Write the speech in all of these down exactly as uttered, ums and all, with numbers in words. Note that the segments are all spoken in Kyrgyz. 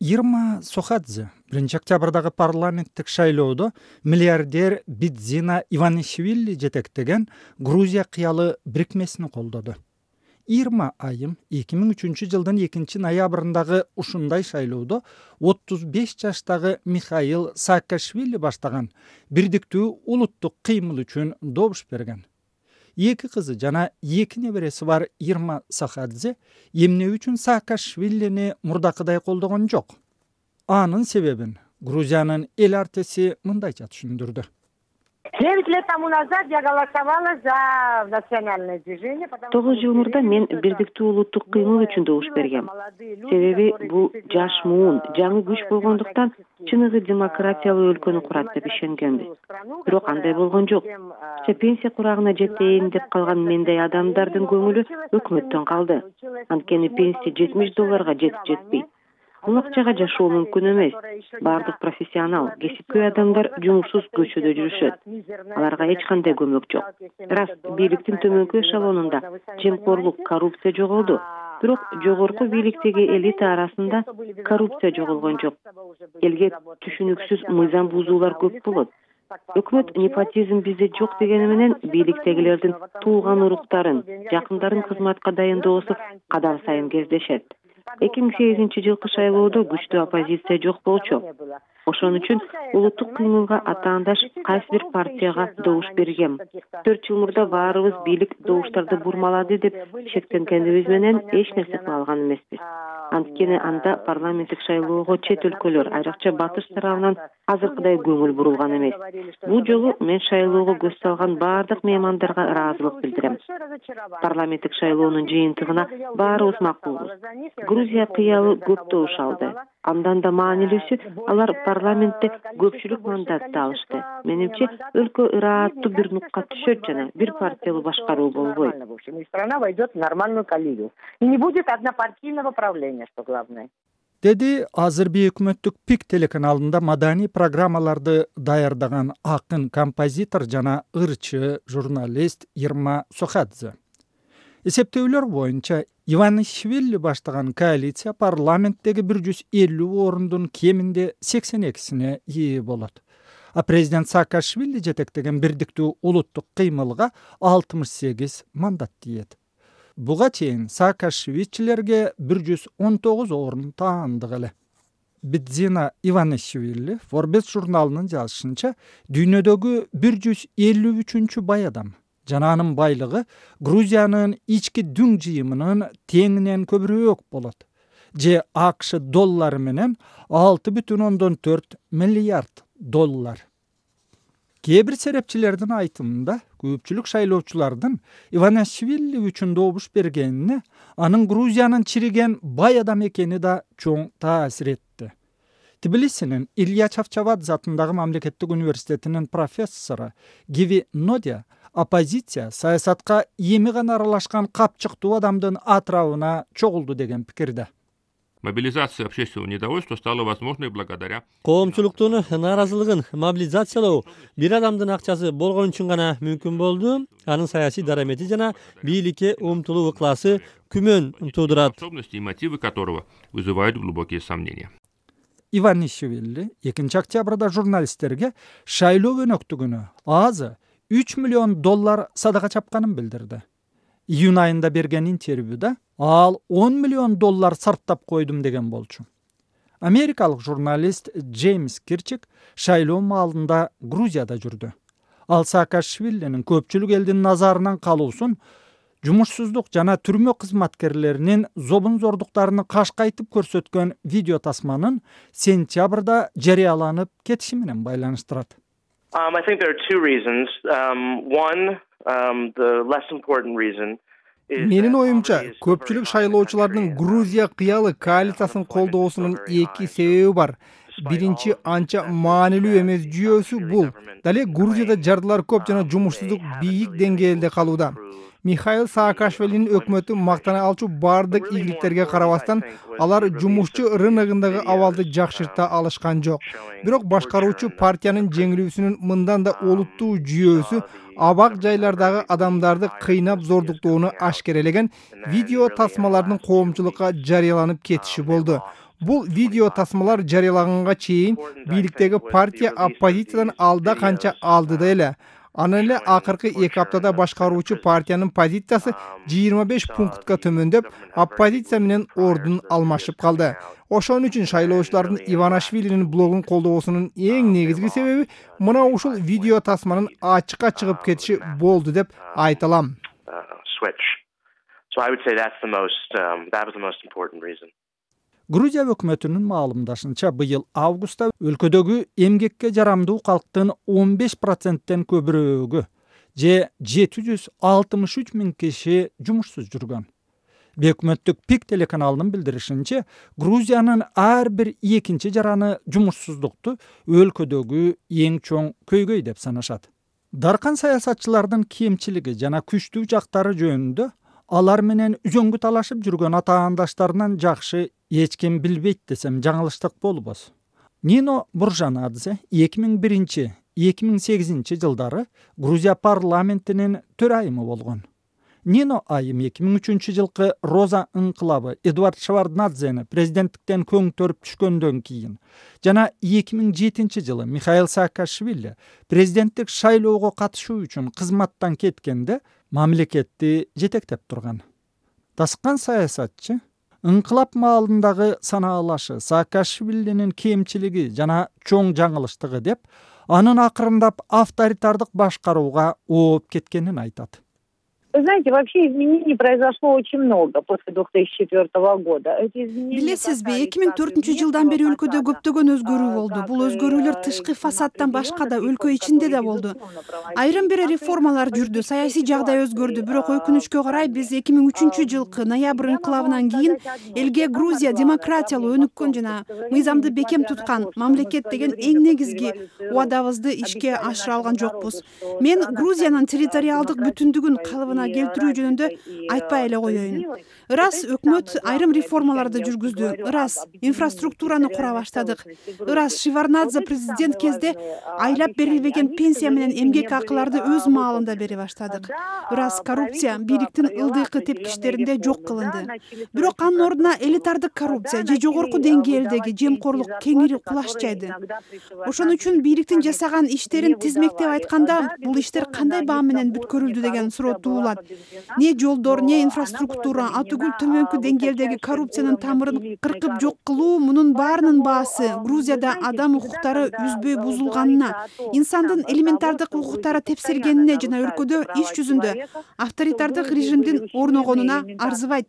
Ирма Сохадзе биринчи октябрдагы парламенттик шайлоодо миллиардер Бидзина Иванишвили жетектеген Грузия кыялы бирикмесин колдоду. Ирма айым эки миң үчүнчү жылдын экинчи ноябрындагы ушундай шайлоодо отуз беш жаштагы Михаил Саакашвили баштаган бирдиктүү улуттук кыймыл үчүн добуш берген. Эки кызы жана эки небереси бар Ирма Сохадзе эмне үчүн Саакашвилини мурдакыдай колдогон жок. Анын себебин Грузиянын эл артиси мындайча түшүндүрдү. девять лет тому назад я голосовала за национальное движение. тогуз жыл мурда мен бирдиктүү улуттук кыймыл үчүн добуш бергем. Себеби бул жаш муун, жаңы күч болгондуктан чыныгы демократиялуу өлкөнү курат деп ишенгенбиз. Бирок андай болгон жок. Пенсия курагына жетейин деп калган мендей адамдардын көңүлү өкмөттөн калды. Анткени пенсия жетимиш долларга жетип жетпейт. Бул акчага жашоо мүмкүн эмес. Бардык профессионал, кесипкөй адамдар жумушсуз көчөдө жүрүшөт. Аларга эч кандай көмөк жок. Рас, бийликтин төмөнкү эшелонунда жемкорлук, коррупция жоголду. Бирок жогорку бийликтеги элита арасында коррупция жоголгон жок. Элге түшүнүксүз мыйзам бузуулар көп болот. Өкмөт непотизм бизде жок дегени менен бийликтегилердин туулган уруктарын, жакындарын кызматка дайындоосу кадан сайын кездешет. эки миң сегизинчи жылкы шайлоодо күчтүү оппозиция жок болчу. Ошон үчүн улуттук кыймылга атаандаш кайсы бир партияга добуш бергем. төрт жыл мурда баарыбыз бийлик добуштарды бурмалады деп шектенгенибиз менен эч нерсе кыла алган эмеспиз. Анткени анда парламенттик шайлоого чет өлкөлөр, айрыкча батыш тарабынан азыркыдай көңүл бурулган эмес. Бул жолу мен шайлоого көз салган баардык меймандарга ыраазылык билдирем. Парламенттик шайлоонун жыйынтыгына баарыбыз макулбуз. Грузия кыялы көп добуш алды. Андан да маанилүүсү, алар парламентте көпчүлүк мандатты алышты. Менимче, өлкө ырааттуу бир нукка түшөт жана бир партиялуу башкаруу болбойт. Страна войдет в нормальную колею. И не будет однопартийного правления, что главное. Деди азыр би өкмөттүк Пик телеканалында маданий программаларды даярдаган акын, композитор жана ырчы журналист Ирма Сохадзе. Эсептөөлөр боюнча Иванишвили баштаган коалиция парламенттеги бир жүз элүү орундун кеминде сексен экисине ээ болот. А президент Саакашвили жетектеген бирдиктүү улуттук кыймылга алтымыш сегиз мандат тиет. Буга чейин Саакашвилчилерге бир жүз он тогуз орун таандык эле. Бидзина Иванишвили Forbes журналынын жазышынча дүйнөдөгү бир жүз элүү үчүнчү бай адам. Жана анын байлыгы Грузиянын ички дүң жыйымынын теңинен көбүрөөк болот. Же АКШ доллары менен алты бүтүн ондон төрт миллиард доллар. Кээ бир серепчилердин айтымында көпчүлүк шайлоочулардын Иванишвили үчүн добуш бергенине анын Грузиянын чириген бай адам экени да чоң таасир этти. Тбилисинин Илья Чавчавадзе атындагы мамлекеттик университетинин профессору Гиви Нодия оппозиция саясатка эми гана аралашкан капчыктуу адамдын атрабына чогулду деген пикирде. Мобилизация общественного недовольства стала возможной благодаря коомчулуктун нааразылыгын мобилизациялоо бир адамдын акчасы болгон үчүн гана мүмкүн болду. Анын саясий дарамети жана бийликке умтулуу ыкласы күмөн туудурат. Способности и мотивы которого вызывают глубокие сомнения. Иванишвили экинчи октябрда журналисттерге шайлоо өнөктүгүнө азы үч миллион доллар садака чапканын билдирди. Июнь айында берген интервьюда ал он миллион доллар сарптап койдум деген болчу. Америкалык журналист Джеймс Кирчик шайлоо маалында Грузияда жүрдү. Ал Саакашвилинин көпчүлүк элдин назарынан калуусун жумушсуздук жана түрмө кызматкерлеринин зобун-зордуктарын кашкайтып көрсөткөн видео тасманын сентябрда жарыяланып кетиши менен байланыштырат. Um, I think there are two reasons. Um, one, um, the less important reason is Менин оюмча, көпчүлүк шайлоочулардын Грузия кыялы коалициясын колдоосунун эки себеби бар. Биринчи анча маанилүү эмес жүйөсү бул. Дале Грузияда жардылар көп жана жумушсуздук бийик деңгээлде калууда. Михаил Саакашвилинин өкмөтү мактана алчу бардык ийгиликтерге карабастан алар жумушчу рыногундагы абалды жакшырта алышкан жок. Бирок башкаруучу партиянын жеңилүүсүнүн мындан да олуттуу жүйөсү абак жайлардагы адамдарды кыйнап зордуктоону ашкерелеген видео тасмалардын коомчулукка жарыяланып кетиши болду. Бул видео тасмалар жарыялаганга чейин бийликтеги партия оппозициядан алда канча алдыда эле. Анан эле акыркы эки аптада башкаруучу партиянын позициясы жыйырма беш пунктка төмөндөп, оппозиция менен ордун алмашып калды. Ошон үчүн шайлоочулардын Иванашвилинин блогун колдоосунун эң негизги себеби мына ушул видео тасманын ачыкка чыгып кетиши болду деп айта алам. Грузия өкмөтүнүн маалымдашынча, быйыл августта өлкөдөгү эмгекке жарамдуу калктын он беш проценттен көбүрөөгү, же жети жүз алтымыш үч миң киши жумушсуз жүргөн. Өкмөттүк пик телеканалынын билдиришинче, Грузиянын ар бир экинчи жараны жумушсуздукту өлкөдөгү эң чоң көйгөй деп санашат. Даркан саясатчылардын кемчилиги жана күчтүү жактары жөнүндө алар менен үзөңгү талашып жүргөн атаандаштарынан жакшы эч ким билбейт десем жаңылыштык болбос. Нино Буржанадзе эки миң биринчи — эки миң сегизинчи жылдары Грузия парламентинин төрайымы болгон. Нино айым эки миң үчүнчү жылкы Роза ыңкылабы Эдуард Шеварднадзени президенттиктен көңтөрүп түшкөндөн кийин жана эки миң жетинчи жылы Михаил Саакашвили президенттик шайлоого катышуу үчүн кызматтан кеткенде мамлекетти жетектеп турган. Таскан саясатчы ыңкылап маалындагы санаалашы Саакашвилинин кемчилиги жана чоң жаңылыштыгы деп, анын акырындап авторитардык башкарууга ооп кеткенин айтат. Вы знаете, вообще изменений произошло очень много после две тысячи четвёртого года. Билесизби, эки миң төртүнчү жылдан бери өлкөдө көптөгөн өзгөрүү болду. Бул өзгөрүүлөр тышкы фасадтан башка да өлкө ичинде да болду. Айрым бир реформалар жүрдү, саясий жагдай өзгөрдү. Бирок өкүнүчкө карай биз эки миң үчүнчү жылкы ноябрь инкылабынан кийин элге Грузия демократиялуу өнүккөн жана мыйзамды бекем туткан мамлекет деген эң негизги убадабызды ишке ашыра алган жокпуз. Мен Грузиянын территориалдык бүтүндүгүн калыбына келтирүү жөнүндө айтпай эле коеюн. Ырас өкмөт айрым реформаларды жүргүздү. Ырас инфраструктураны кура баштадык. Ырас Шеварднадзе президент кезде айлап берилбеген пенсия менен эмгек акыларды өз маалында бере баштадык. Ырас коррупция бийликтин ылдыйкы тепкичтеринде жок кылынды. Бирок анын ордуна элитардык коррупция же жогорку деңгээлдеги жемкорлук кеңири кулаш жайды. Ошон үчүн бийликтин жасаган иштерин тизмектеп айтканда, бул иштер кандай баа менен бүткөрүлдү деген суроо туулат. Не жолдор, не инфраструктура, атүгүл төмөнкү деңгээлдеги коррупциянын тамырын кыркып жок кылуу, мунун баарынын баасы Грузияда адам укуктары үзбөй бузулганына, инсандын элементардык укуктары тепселгенине жана өлкөдө иш жүзүндө авторитардык режимдин орногонуна арзыбайт.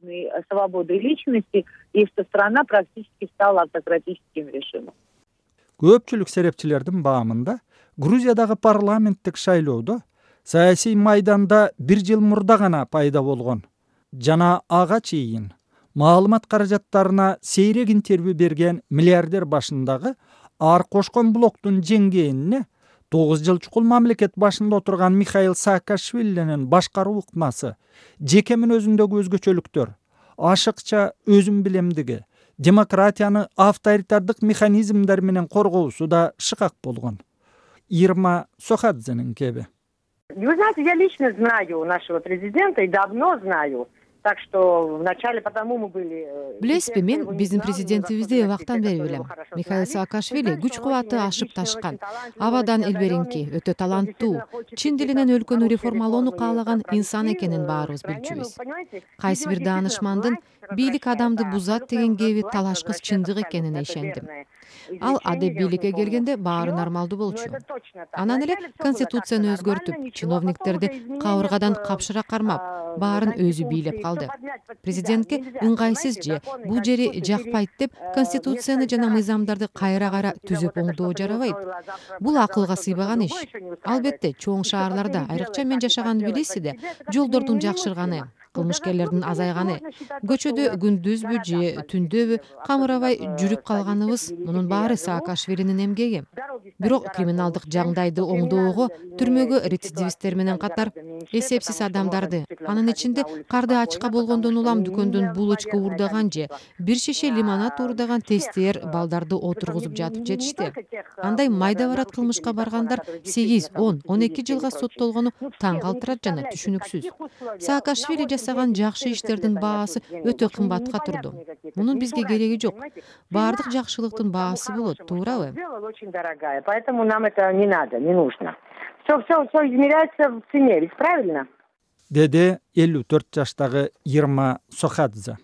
Свободы личности, и что страна практически стала автократическим режимом. Көпчүлүк серепчилердин баамында Грузиядагы парламенттик шайлоодо саясий майданда бир жыл мурда гана пайда болгон жана ага чейин маалымат каражаттарына сейрек интервью берген миллиардер башындагы ар кошкон блоктун жеңгенине тогуз жыл чукул мамлекет башында отурган Михаил Саакашвилинин башкаруу ыкмасы, жекемин өзүндөгү өзгөчөлүктөр, ашыкча өзүм билемдиги, демократияны авторитардык механизмдер менен коргоосу да шыкак болгон. Ирма Сохадзенин кеби. Вы знаете, я лично знаю нашего президента и давно знаю. Так что вначале потому мы были... Билесизби, мен биздин президентибизди убактан бери билем. Михаил Саакашвили күч кубаты ашып ташкан, абадан элберинки, өтө таланттуу, чын дилинен өлкөнү реформалоону каалаган инсан экенин баарыбыз билчүбүз. Кайсы бир даанышмандын бийлик адамды бузат деген кеби талашкыс чындык экенине ишендим. Ал адеп бийликке келгенде баары нормалдуу болчу. Анан эле конституцияны өзгөртүп, чиновниктерди кабыргадан капшыра кармап, баарын өзү бийлеп калды. Президентке ыңгайсыз же бул жери жакпайт деп конституцияны жана мыйзамдарды кайра-кайра түзүп оңдоо жарабайт. Бул акылга сыйбаган иш. Албетте, чоң шаарларда, айрыкча мен жашаганды билесизде, жолдордун жакшырганы, кылмышкерлердин азайганы, көчөдө күндүзбү же түндөбү камырабай жүрүп калганыбыз, мунун баары Саакашвилинин эмгеги. Бирок криминалдык жагдайды оңдоого түрмөгө рецидивисттер менен катар эсепсиз адамдарды, анын ичинде карды ачка болгондон улам дүкөндөн булочка уурдаган же бир шише лимонад уурдаган тестер балдарды отургузуп жатып жетишти. Андай майда барат кылмышка баргандар сегиз, он, он эки жылга соттолгону таң калтырат жана түшүнүксүз. Саакашвили жасаган жакшы иштердин баасы өтө кымбатка турду. Мунун бизге кереги жок. Баардык жакшылыктын баасы болот, туурабы? Поэтому нам это не надо, не нужно. Все, все, все измеряется в цене, ведь правильно? Деди элүү төрт жаштагы Ирма Сохадзе.